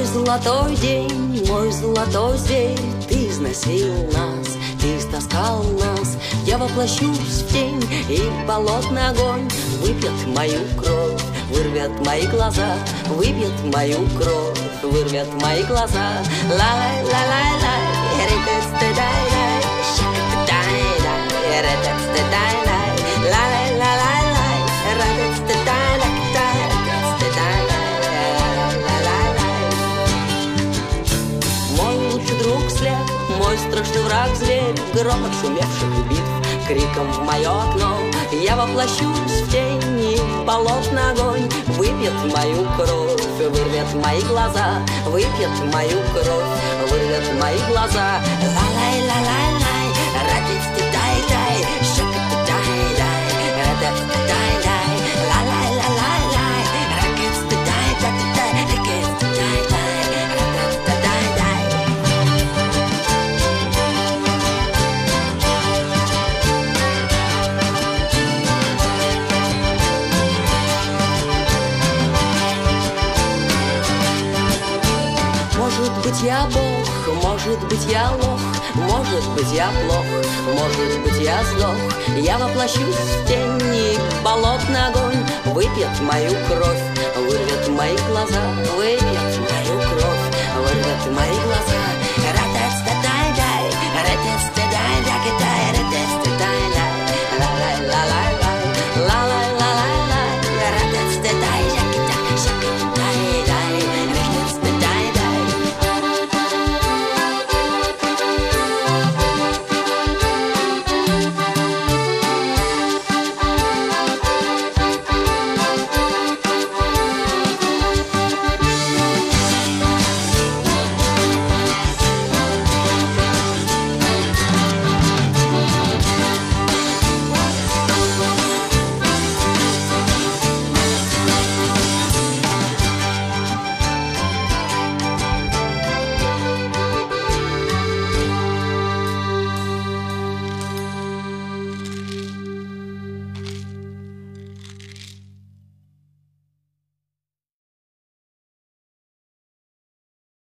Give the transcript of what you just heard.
золотой день, мой золотой зверь, ты износил нас, ты истаскал нас. Я воплощусь в тень, и болотный огонь выпьет мою кровь, вырвет мои глаза, выпьет мою кровь, вырвет мои глаза. Ла-лай-ла-лай-лай, ре-ре-ре-ре-ре-ре, шик-дай-дай, ре-ре-ре-ре-ре-ре, ла-лай-ла-лай-лай, ре-ре-ре-ре-ре-ре. Друг след, мой страшный враг зверь, грохот шумевших битв, криком в мое окно. Я воплощусь в тени, болотный огонь выпьет мою кровь, вырвет мои глаза, выпьет мою кровь, вырвет мои глаза. Ла-лай-ла-лай-лай, ра-ти-ти-дай-дай, шик-ти-дай-дай, ра-ти-ти-дай-дай, ла-лай-ла-лай-лай, ра-ти-ти-дай-дай, ра-ти-ти-дай-дай. Может быть, я Бог, может быть, я лох, может быть, я плох, может быть, я сдох. Я воплощусь в тени, болотный огонь выпьет мою кровь, вырвет мои глаза,